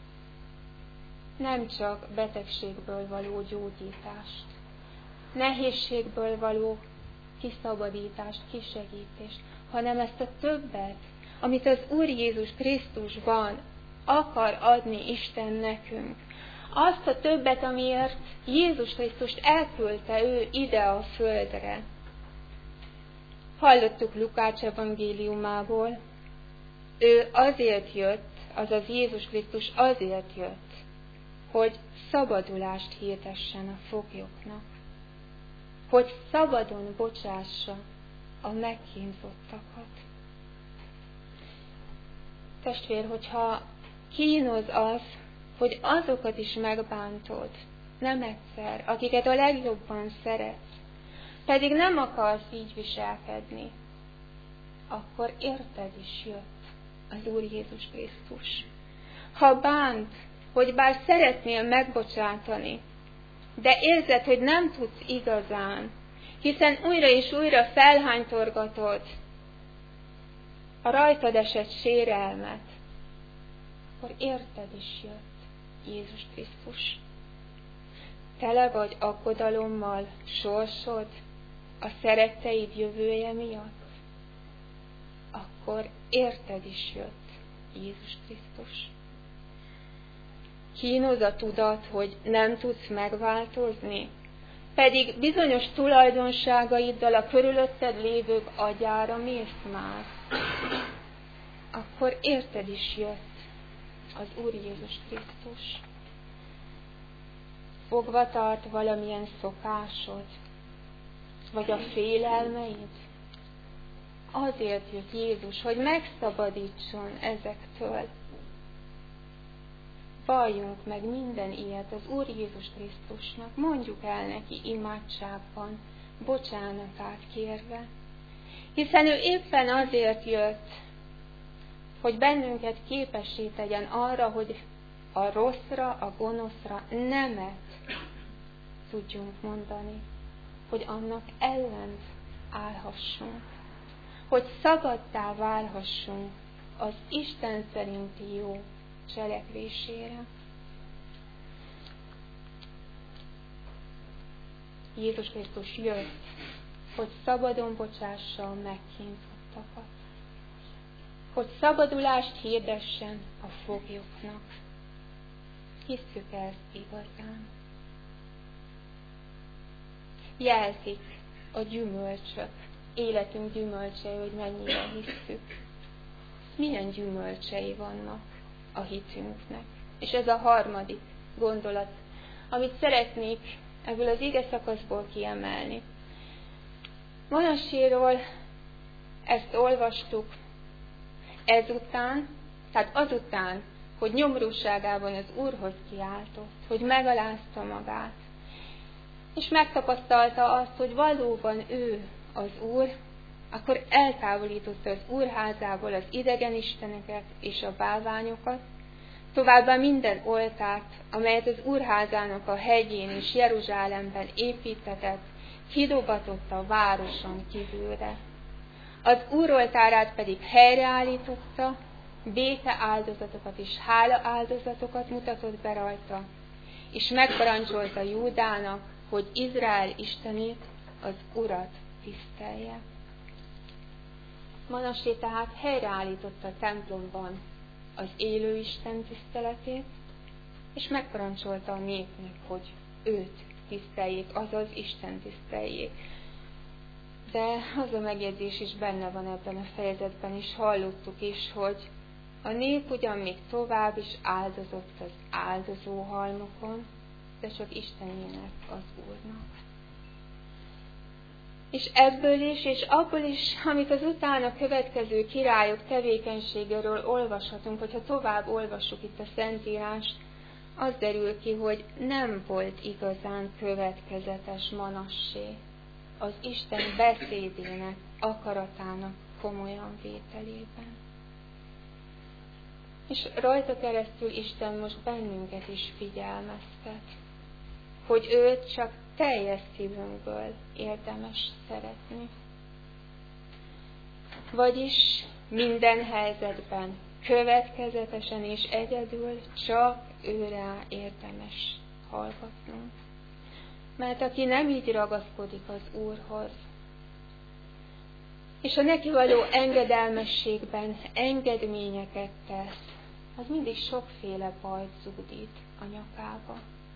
Nem csak betegségből való gyógyítást, nehézségből való kiszabadítást, kisegítést, hanem ezt a többet, amit az Úr Jézus Krisztusban akar adni Isten nekünk. Azt a többet, amiért Jézus Krisztust elküldte ő ide a földre. Hallottuk Lukács evangéliumából, ő azért jött, azaz Jézus Krisztus azért jött, hogy szabadulást hirdessen a foglyoknak, hogy szabadon bocsássa a megkínzottakat. Testvér, hogyha Kínoz az, hogy azokat is megbántod, nem egyszer, akiket a legjobban szeretsz, pedig nem akarsz így viselkedni, akkor érted is jött az Úr Jézus Krisztus. Ha bánt, hogy bár szeretnél megbocsátani, de érzed, hogy nem tudsz igazán, hiszen újra és újra felhánytorgatod a rajtad esett sérelmet, akkor érted is jött Jézus Krisztus. Tele vagy aggodalommal sorsod, a szeretteid jövője miatt, akkor érted is jött Jézus Krisztus. Kínoz a tudat, hogy nem tudsz megváltozni, pedig bizonyos tulajdonságaiddal a körülötted lévők agyára mész már, akkor érted is jött az Úr Jézus Krisztus. Fogva tart valamilyen szokásod, vagy a félelmeid, azért jött Jézus, hogy megszabadítson ezektől. Valljunk meg minden ilyet az Úr Jézus Krisztusnak, mondjuk el neki imádságban, bocsánatát kérve, hiszen ő éppen azért jött, hogy bennünket képessé tegyen arra, hogy a rosszra, a gonoszra nemet tudjunk mondani, hogy annak ellent állhassunk, hogy szabaddá válhassunk az Isten szerinti jó cselekvésére. Jézus Krisztus jött, hogy szabadon bocsássa a megkínzottakat, hogy szabadulást hirdessen a foglyoknak. Hisszük ezt igazán. Jelzik a gyümölcsök, életünk gyümölcsei, hogy mennyire hisszük. Milyen gyümölcsei vannak a hitünknek. És ez a harmadik gondolat, amit szeretnék ebből az ige szakaszból kiemelni. Manaséről ezt olvastuk, ezután, tehát azután, hogy nyomorúságában az Úrhoz kiáltott, hogy megalázta magát, és megtapasztalta azt, hogy valóban ő az Úr, akkor eltávolította az Úrházából az idegen isteneket és a bálványokat, továbbá minden oltárt, amelyet az Úrházának a hegyén és Jeruzsálemben építetett, kidobatott a városon kívülre. Az Úroltárát pedig helyreállította, béke áldozatokat és hála áldozatokat mutatott be rajta, és megparancsolta Júdának, hogy Izrael istenét, az Urat tisztelje. Manasé tehát helyreállította a templomban az élő Isten tiszteletét, és megparancsolta a népnek, hogy őt tiszteljék, azaz Isten tiszteljék. De az a megjegyzés is benne van ebben a fejezetben, és hallottuk is, hogy a nép ugyan még tovább is áldozott az áldozó halmokon, de csak Istenének, az Úrnak. És ebből is, és abból is, amit az utána következő királyok tevékenységéről olvashatunk, hogyha tovább olvassuk itt a Szentírást, az derül ki, hogy nem volt igazán következetes Manassé az Isten beszédének, akaratának komolyan vételében. És rajta keresztül Isten most bennünket is figyelmeztet, hogy őt csak teljes szívünkből érdemes szeretni. Vagyis minden helyzetben következetesen és egyedül csak őrá érdemes hallgatnunk. Mert aki nem így ragaszkodik az Úrhoz, és a neki való engedelmességben engedményeket tesz, az mindig sokféle bajt zúdít a nyakába.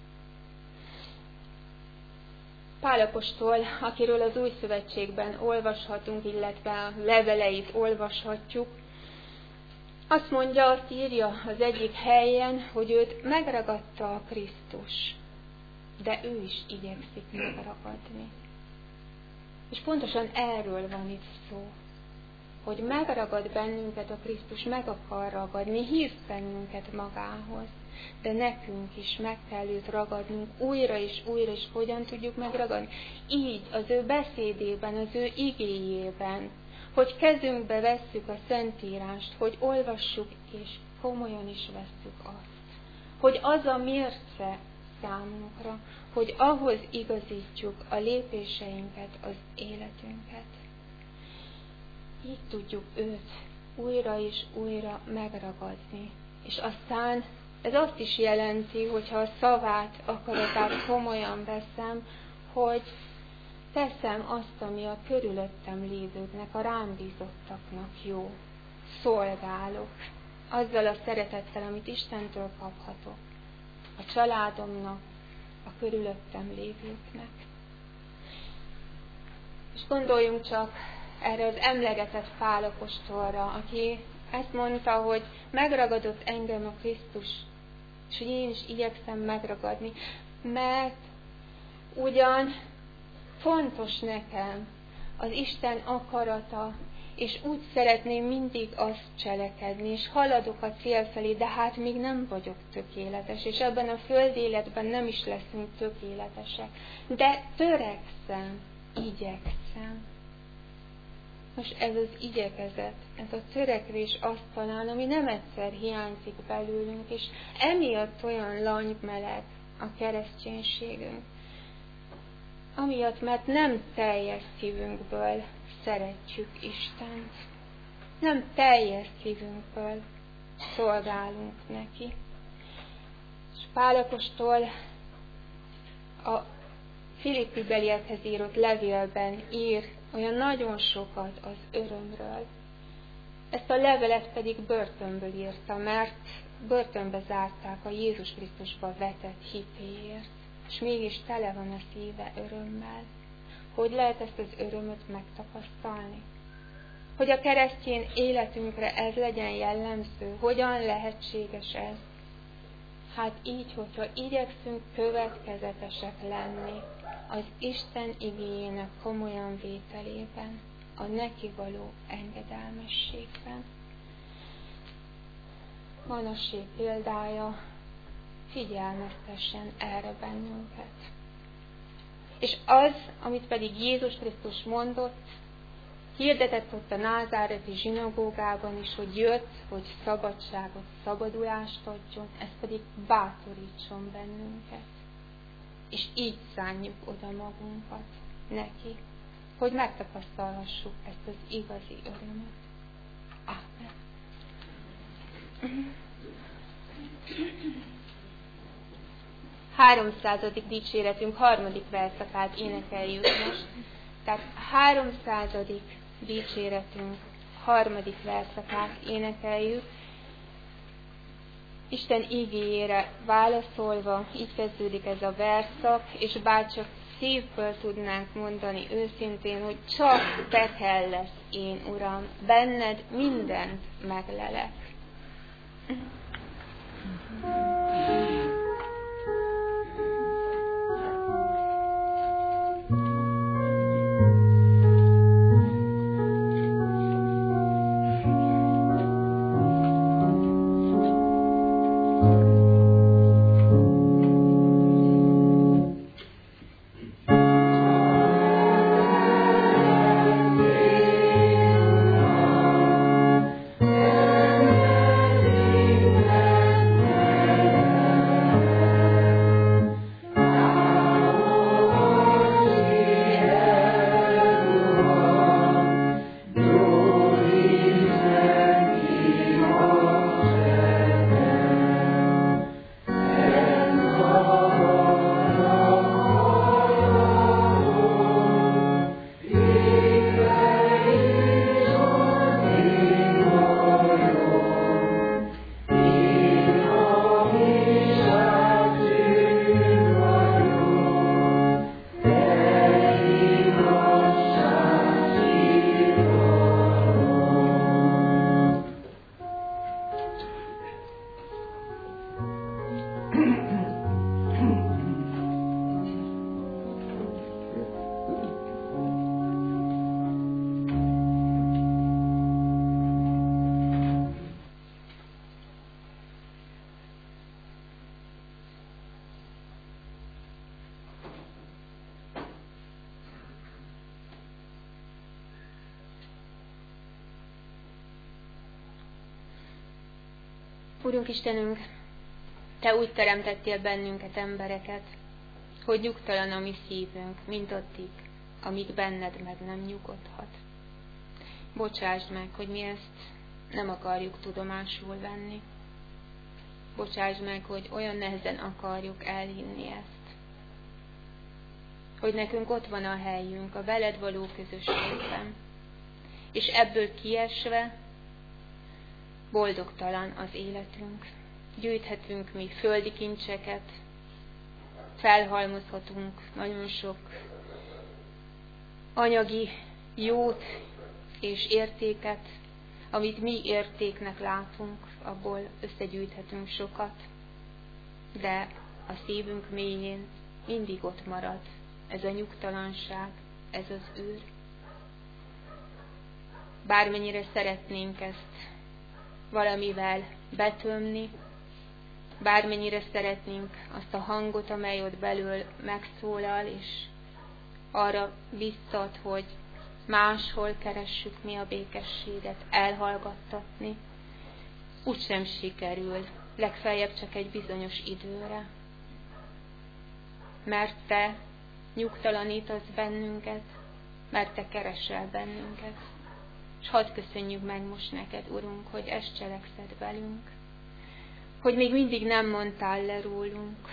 Pál apostol, akiről az Új Szövetségben olvashatunk, illetve a leveleit olvashatjuk, azt mondja, azt írja az egyik helyen, hogy őt megragadta a Krisztus, de ő is igyekszik megragadni. És pontosan erről van itt szó, hogy megragad bennünket a Krisztus, meg akar ragadni, hív bennünket magához. De nekünk is meg kell őt ragadnunk újra és újra, és hogyan tudjuk megragadni? Így, az ő beszédében, az ő igéjében, hogy kezünkbe vesszük a Szentírást, hogy olvassuk és komolyan is vesszük azt. Hogy az a mérce számunkra, hogy ahhoz igazítjuk a lépéseinket, az életünket. Így tudjuk őt újra és újra megragadni. És aztán ez azt is jelenti, hogyha a szavát, akaratát komolyan veszem, hogy teszem azt, ami a körülöttem lévőknek, a rám bízottaknak jó. Szolgálok azzal a szeretettel, amit Istentől kaphatok. A családomnak, a körülöttem lévőknek. És gondoljunk csak erre az emlegetett Pál apostolra, aki ezt mondta, hogy megragadott engem a Krisztus, és hogy én is igyekszem megragadni, mert ugyan fontos nekem az Isten akarata, és úgy szeretném mindig azt cselekedni, és haladok a cél felé, de hát még nem vagyok tökéletes, és ebben a földi életben nem is leszünk tökéletesek. De törekszem, igyekszem. Most ez az igyekezet, ez a törekvés azt talán, ami nem egyszer hiányzik belőlünk, és emiatt olyan langymeleg a kereszténységünk. Amiatt, mert nem teljes szívünkből szeretjük Istent. Nem teljes szívünkből szolgálunk neki. És Pál apostol a Filippi beliekhez írott levélben ír olyan nagyon sokat az örömről. Ezt a levelet pedig börtönből írta, mert börtönbe zárták a Jézus Krisztusba vetett hitéért, és mégis tele van a szíve örömmel. Hogy lehet ezt az örömöt megtapasztalni? Hogy a keresztény életünkre ez legyen jellemző? Hogyan lehetséges ez? Hát így, hogyha igyekszünk következetesek lenni az Isten igéjének komolyan vételében, a neki való engedelmességben. Van a ség példája, figyelmeztessen erre bennünket. És az, amit pedig Jézus Krisztus mondott, hirdetett ott a názáreti zsinagógában is, hogy jött, hogy szabadságot, szabadulást adjon, ez pedig bátorítson bennünket. És így szánjuk oda magunkat neki, hogy megtapasztalhassuk ezt az igazi örömöt. Ámen. Háromszázadik dicséretünk harmadik verszakát énekeljük most. Tehát háromszázadik dicséretünk harmadik verszakát énekeljük. Isten igéjére válaszolva, így kezdődik ez a verszak, és bárcsak szívből tudnánk mondani őszintén, hogy csak te kellesz, én Uram, benned mindent meglelek. Thank you. Urunk Istenünk, Te úgy teremtettél bennünket, embereket, hogy nyugtalan a mi szívünk, mint addig, amíg benned meg nem nyugodhat. Bocsásd meg, hogy mi ezt nem akarjuk tudomásul venni. Bocsásd meg, hogy olyan nehezen akarjuk elhinni ezt. Hogy nekünk ott van a helyünk a veled való közösségben, és ebből kiesve boldogtalan az életünk. Gyűjthetünk mi földi kincseket, felhalmozhatunk nagyon sok anyagi jót és értéket, amit mi értéknek látunk, abból összegyűjthetünk sokat, de a szívünk mélyén mindig ott marad ez a nyugtalanság, ez az űr. Bármennyire szeretnénk ezt valamivel betömni, bármennyire szeretnénk azt a hangot, amely ott belül megszólal, és arra biztat, hogy máshol keressük mi a békességet, elhallgattatni, úgysem sikerül, legfeljebb csak egy bizonyos időre. Mert Te nyugtalanítasz bennünket, mert Te keresel bennünket. És hadd köszönjük meg most neked, Urunk, hogy ezt cselekszed velünk, hogy még mindig nem mondtál le rólunk.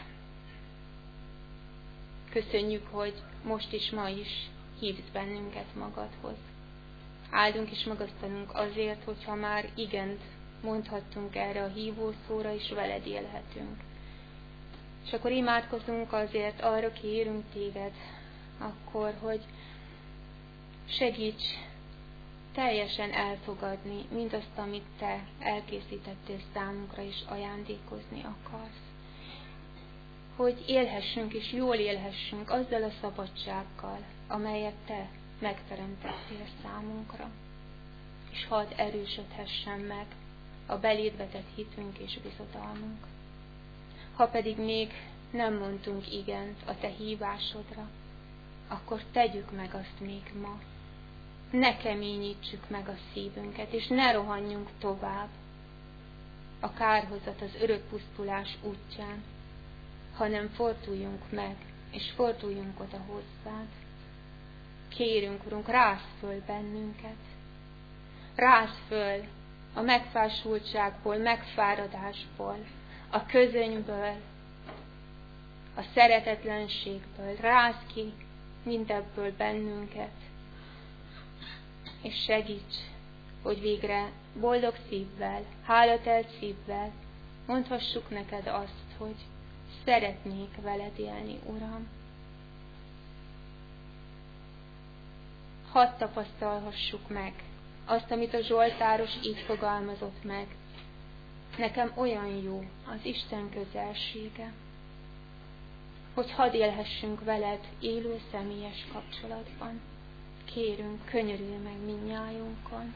Köszönjük, hogy most is, ma is hívsz bennünket magadhoz. Áldunk és magasztalunk azért, hogyha már igent mondhattunk erre a hívószóra, és veled élhetünk. És akkor imádkozunk azért, arra kérünk téged, akkor, hogy segíts teljesen elfogadni mindazt, amit te elkészítettél számunkra, és ajándékozni akarsz. Hogy élhessünk, és jól élhessünk azzal a szabadsággal, amelyet te megteremtettél számunkra. És hadd erősödhessen meg a beléd vetett hitünk és bizodalmunk. Ha pedig még nem mondtunk igent a te hívásodra, akkor tegyük meg azt még ma. Ne keményítsük meg a szívünket, és ne rohanjunk tovább a kárhozat, az örök pusztulás útján, hanem forduljunk meg, és forduljunk oda hozzád. Kérünk, Urunk, rász föl bennünket. Rász föl a megfásultságból, megfáradásból, a közönyből, a szeretetlenségből. Rász ki mindebből bennünket, és segíts, hogy végre boldog szívvel, hálatelt szívvel mondhassuk neked azt, hogy szeretnék veled élni, Uram. Hadd tapasztalhassuk meg azt, amit a Zsoltáros így fogalmazott meg. Nekem olyan jó az Isten közelsége, hogy hadd élhessünk veled élő személyes kapcsolatban. Kérünk, könyörülj meg mindnyájunkon.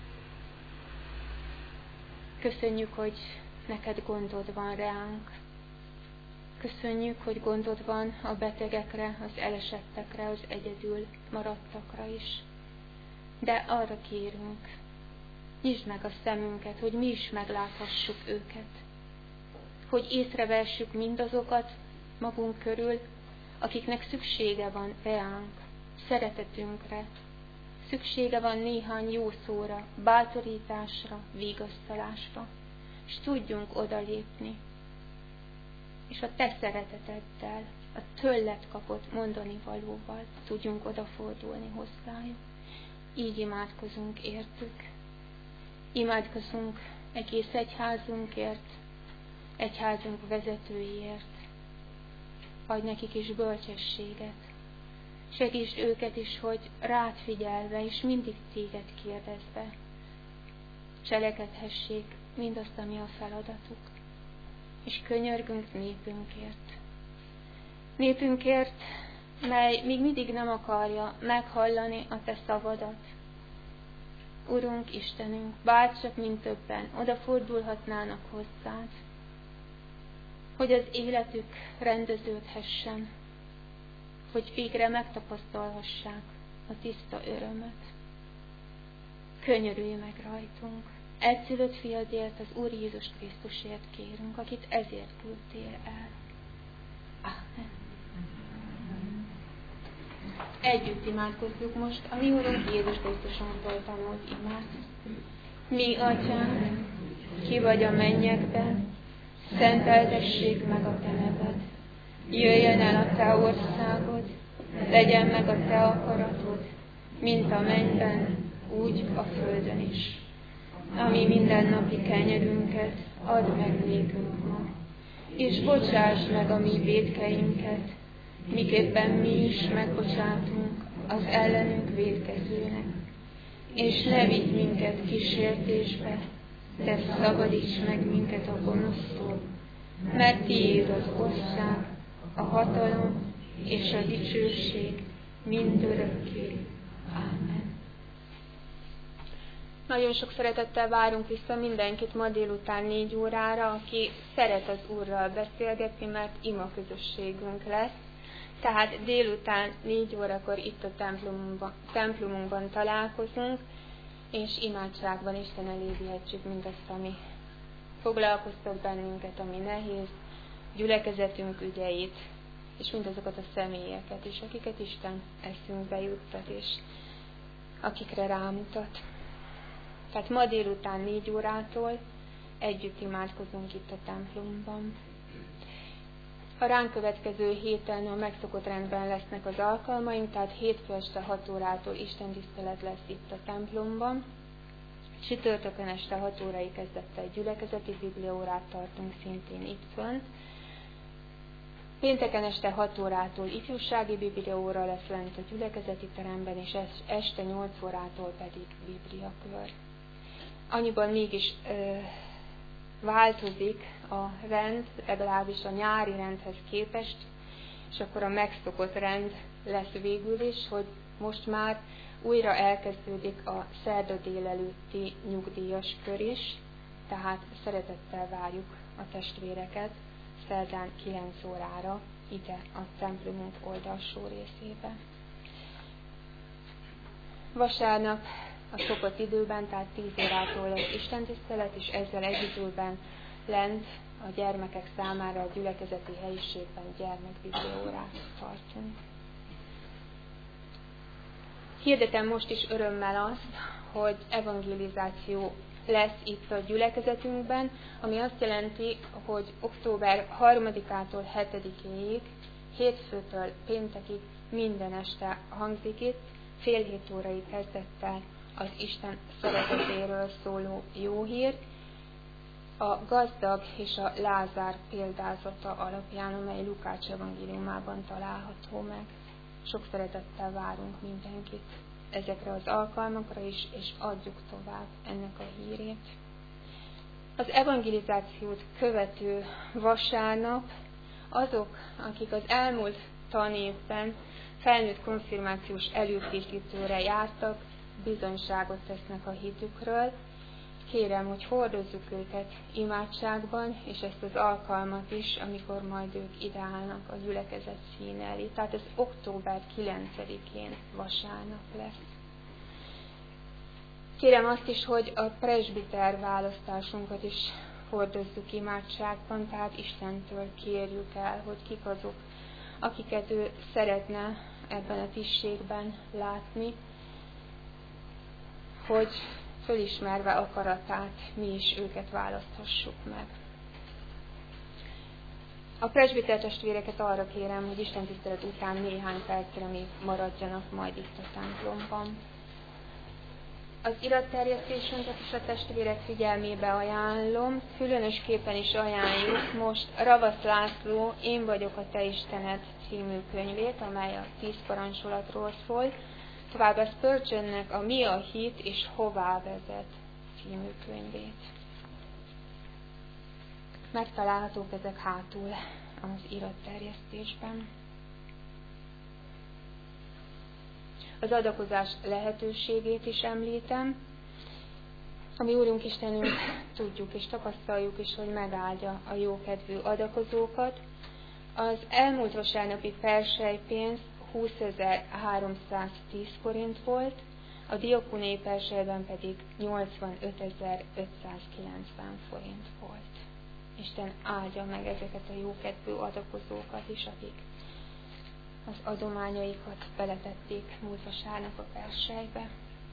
Köszönjük, hogy neked gondod van ránk. Köszönjük, hogy gondod van a betegekre, az elesettekre, az egyedül maradtakra is. De arra kérünk, nyisd meg a szemünket, hogy mi is megláthassuk őket. Hogy észrevessük mindazokat magunk körül, akiknek szüksége van reánk, szeretetünkre. Szüksége van néhány jó szóra, bátorításra, vigasztalásra, és tudjunk odalépni, és a te szereteteddel, a tőled kapott mondani valóval tudjunk odafordulni hozzájuk. Így imádkozunk értük. Imádkozunk egész egyházunkért, egyházunk vezetőiért. Adj nekik is bölcsességet. Segítsd őket is, hogy rád figyelve és mindig téged kérdezve cselekedhessék mindazt, ami a feladatuk. És könyörgünk népünkért. Népünkért, mely még mindig nem akarja meghallani a te szavadat. Urunk, Istenünk, bárcsak mint többen odafordulhatnának hozzád, hogy az életük rendeződhessen, hogy végre megtapasztalhassák a tiszta örömöt. Könyörülj meg rajtunk, egyszülött fiadért, az Úr Jézus Krisztusért kérünk, akit ezért küldtél el. Amen. Együtt imádkozzuk most a mi Úrunk Jézus Krisztusontól tanult imát. Mi, Atyánk, ki vagy a mennyekben, szenteltessék meg a te neved. Jöjjön el a te országod, legyen meg a te akaratod, mint a mennyben, úgy a földön is. Ami mindennapi kenyerünket add meg nékünk ma, és bocsáss meg a mi vétkeinket, miképpen mi is megbocsátunk az ellenünk vétkezőnek. És ne vigy minket kísértésbe, de szabadíts meg minket a gonosztól, mert tiéd az ország, a hatalom és a dicsőség mindörökké. Ámen. Nagyon sok szeretettel várunk vissza mindenkit ma délután négy órára, aki szeret az Úrral beszélgetni, mert ima közösségünk lesz. Tehát délután négy órakor itt a templumunkban, templomunkban találkozunk, és imádságban Isten elé vihetjük mindazt, ami foglalkoztat bennünket, ami nehéz, gyülekezetünk ügyeit, és mindazokat a személyeket is, akiket Isten eszünkbe juttat, és akikre rámutat. Tehát ma délután négy órától együtt imádkozunk itt a templomban. A ránk következő héten a megszokott rendben lesznek az alkalmaink, tehát hétfő este hat órától istentisztelet lesz itt a templomban. Csütörtökön este hat órai kezdettel gyülekezeti bibliaórát tartunk szintén itt fönt. Pénteken este hat órától ifjúsági bibliaóra lesz lent a gyülekezeti teremben, és este nyolc órától pedig bibliakör. Annyiban mégis ö, változik a rend, legalábbis a nyári rendhez képest, és akkor a megszokott rend lesz végül is, hogy most már újra elkezdődik a szerda délelőtti nyugdíjas kör is, tehát szeretettel várjuk a testvéreket szerdán kilenc órára ide a templomunk oldalsó részébe. Vasárnap a szokott időben, tehát tíz órától lesz istentisztelet, és ezzel egy időben lent a gyermekek számára a gyülekezeti helyiségben gyermekbibliaórát tartunk. Hirdetem most is örömmel azt, hogy evangelizáció lesz itt a gyülekezetünkben, ami azt jelenti, hogy október harmadikától hetedikéig, hétfőtől péntekig minden este hangzik itt, fél hét órai kezdettel az Isten szeretetéről szóló jó hír, a gazdag és a Lázár példázata alapján, amely Lukács evangéliumában található meg. Sok szeretettel várunk mindenkit ezekre az alkalmakra is, és adjuk tovább ennek a hírét. Az evangelizációt követő vasárnap azok, akik az elmúlt tanévben felnőtt konfirmációs előkészítőre jártak, bizonyságot tesznek a hitükről. Kérem, hogy hordozzuk őket imádságban, és ezt az alkalmat is, amikor majd ők ideállnak a gyülekezet színe elé. Tehát ez október kilencedikén vasárnap lesz. Kérem azt is, hogy a presbiter választásunkat is hordozzuk imádságban, tehát Istentől kérjük el, hogy kik azok, akiket ő szeretne ebben a tisztségben látni, hogy fölismerve akaratát mi is őket választhassuk meg. A presbiter testvéreket arra kérem, hogy istentisztelet után néhány percre még maradjanak majd itt a templomban. Az iratterjesztésünket is a testvérek figyelmébe ajánlom, különösképpen is ajánljuk most Ravasz László Én vagyok a te Istened című könyvét, amely a tíz parancsolatról szól, továbbá Spurgeonnek a Mi a hit és hová vezet című könyvét. Megtalálhatók ezek hátul az iratterjesztésben. Az adakozás lehetőségét is említem, ami Úrunk Istenünk tudjuk és tapasztaljuk is, hogy megáldja a jókedvű adakozókat. Az elmúlt vasárnapi persejpénz húszezerháromszáztíz forint volt, a diakóniai persejben pedig nyolcvanötezer-ötszázkilencven forint volt. Isten áldja meg ezeket a jókedvű adakozókat is, akik az adományaikat beletették múlt vasárnap a persejbe.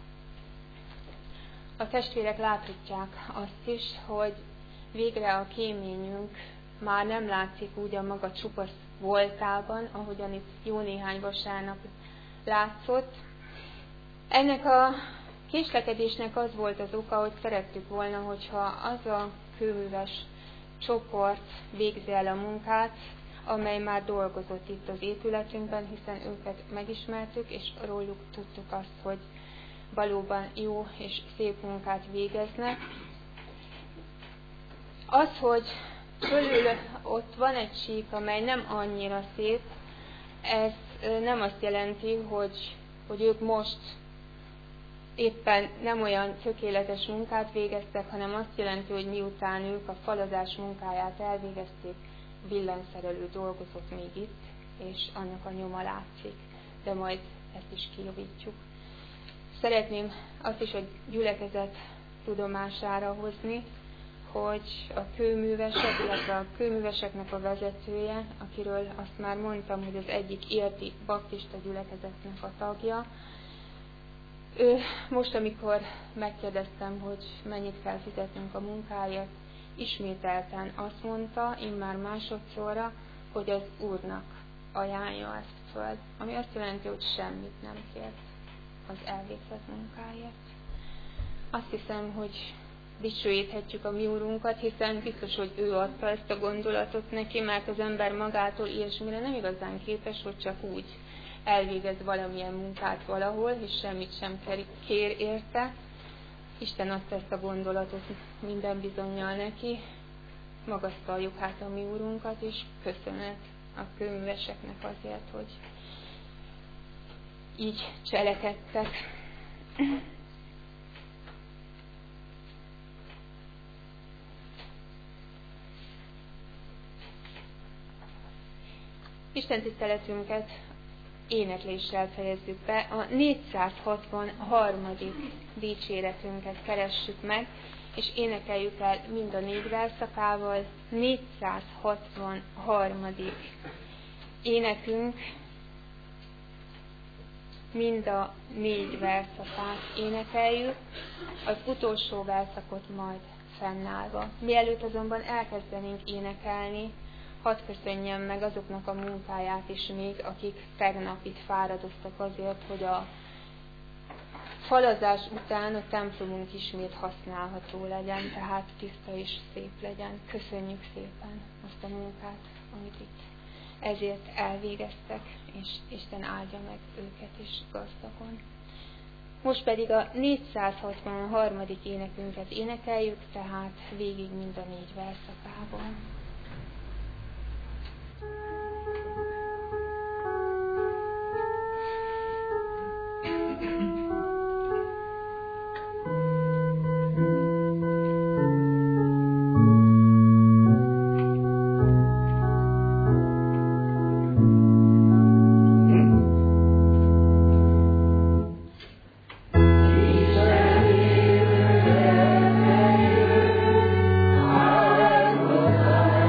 A testvérek láthatják azt is, hogy végre a kéményünk már nem látszik úgy a maga csupasz voltában, ahogyan itt jó néhány vasárnap látszott. Ennek a késlekedésnek az volt az oka, hogy szerettük volna, hogyha az a kőműves csoport végzi el a munkát, amely már dolgozott itt az épületünkben, hiszen őket megismertük, és róluk tudtuk azt, hogy valóban jó és szép munkát végeznek. Az, hogy fölül ott van egy sík, amely nem annyira szép, ez nem azt jelenti, hogy, hogy ők most éppen nem olyan tökéletes munkát végeztek, hanem azt jelenti, hogy miután ők a falazás munkáját elvégezték, villanyszerelő dolgozott még itt, és annak a nyoma látszik, de majd ezt is kijavítjuk. Szeretném azt is a gyülekezet tudomására hozni, hogy a kőművesek, illetve a kőműveseknek a vezetője, akiről azt már mondtam, hogy az egyik érti baptista gyülekezetnek a tagja, ő most, amikor megkérdeztem, hogy mennyit kell fizetnünk a munkáért, ismételten azt mondta, immár másodszorra, hogy az Úrnak ajánlja ezt föl, ami azt jelenti, hogy semmit nem kért az elvégzett munkáért. Azt hiszem, hogy dicsőíthetjük a mi Úrunkat, hiszen biztos, hogy ő adta ezt a gondolatot neki, mert az ember magától ilyesmire nem igazán képes, hogy csak úgy elvégez valamilyen munkát valahol, és semmit sem kér érte. Isten adta ezt a gondolatot minden bizonnyal neki. Magasztaljuk hát a mi Úrunkat, és köszönet a kőműveseknek azért, hogy így cselekedtek. Isten tiszteletünket énekléssel fejezzük be. A négyszázhatvanharmadik dicséretünket keressük meg, és énekeljük el mind a négy verszakával. négyszázhatvanharmadik énekünk, mind a négy verszakát énekeljük, az utolsó verszakot majd fennállva. Mielőtt azonban elkezdenénk énekelni, hadd köszönjem meg azoknak a munkáját is még, akik tegnap itt fáradoztak azért, hogy a falazás után a templomunk ismét használható legyen, tehát tiszta és szép legyen. Köszönjük szépen azt a munkát, amit itt ezért elvégeztek, és Isten áldja meg őket is gazdagon. Most pedig a négyszázhatvanharmadik énekünket énekeljük, tehát végig mind a négy verszakában. Oh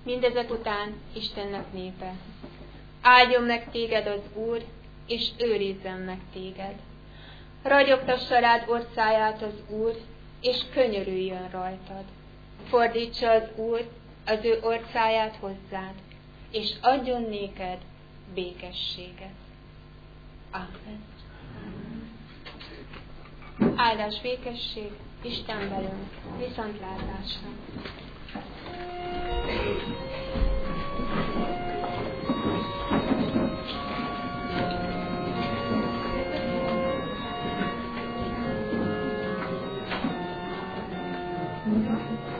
mindezek után Istennek népe. Áldjon meg téged az Úr, és őrizzen meg téged. Ragyogtassa rád orcáját az Úr, és könyörüljön rajtad. Fordítsa az Úr az ő orcáját hozzád, és adjon néked békességet. Amen. Áldás, békesség, Isten velünk, viszontlátásra. Thank you.